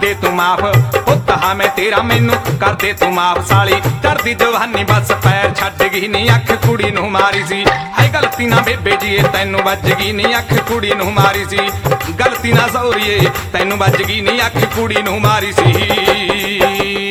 दे तू माफ, पुत हाँ मैं तेरा मैनू कर दे तू माफ। साली चढ़दी जवानी बस पैर छड्ड गई नी, अख कुड़ी नूं मारी सी। है गलती ना बेबे जी तैनू वज गई नी, अख कुड़ी नूं मारी सी। गलती ना सौरीए तैनू वज गई नी, अख कुड़ी नूं मारी सी।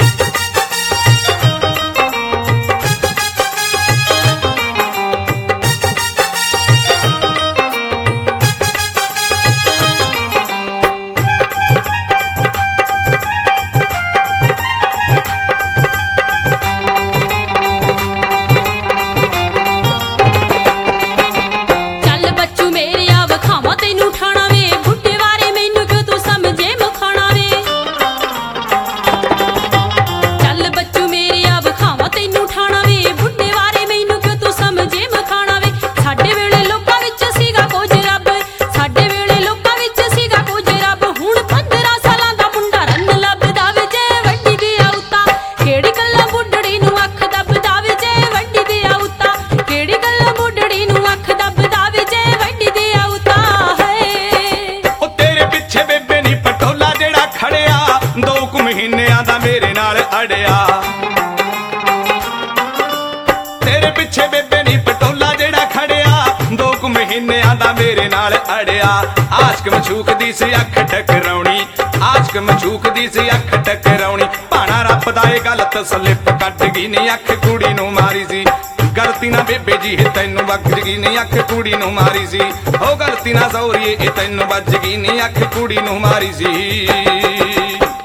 मेरे नाल अड़िया तेरे पिछे बेबे नी पटोला जेड़ा खड़िया, 2 महीनियां दा मेरे नाल अड़िया। आशक मशूक दी सी अख टकराउणी, आशक मशूक दी सी अख टकराउणी। भाणा रब दा ए गलत स्लिप कट गई नी, अख कुड़ी नूं मारी सी। गलती ना बेबे जी तैनू वज गई नी, अख कुड़ी नूं मारी सी। ओ गलती ना सौरीए तैनू वज गई नी, अख कुड़ी नूं मारी सी।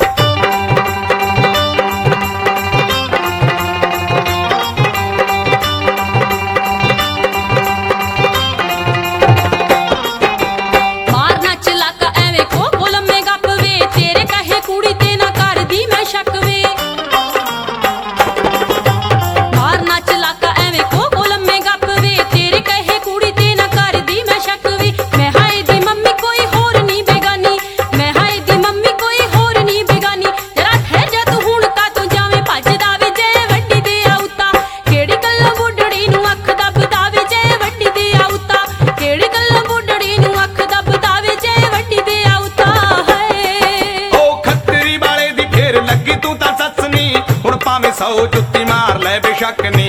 सौ जुत्ती मार ले बेशक नी,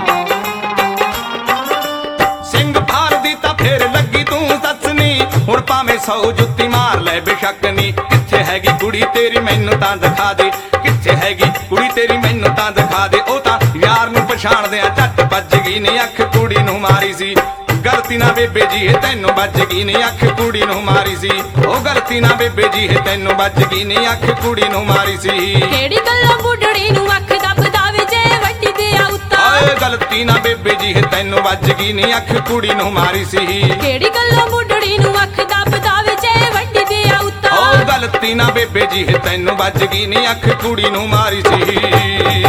सिंह फार दी तां फेर लगी तू ससनी। हुण भावें 100 जुत्ती मार ले बेशक नी। कित्थे हैगी कुड़ी तेरी मैनू तां दिखा दे, कित्थे हैगी कुड़ी तेरी मैनू तां दिखा दे। ओ तां यार नूं पछाणदे झट भज गई नी, अख कुड़ी नूं मारी सी। गलती ना बेबे जी तैनू वज गई नी, अख कुड़ी नूं मारी सी। ओ गलती ना बेबे जी तैनू वज गई नी, अख कुड़ी नूं मारी सी। केड़ी गल्लां बुढ़ड़ी नूं अख दबदा वे जे वड्डी दे आउता। ओए गलती ना बेबे जी तैनू वज गई नी, अख कुड़ी नूं मारी सी। केड़ी गल्लां बुढ़ड़ी नूं अख दबदा वे जे वड्डी दे आउता। ओ गलती ना बेबे जी तैनू वज गई नी, अख कुड़ी नूं मारी सी।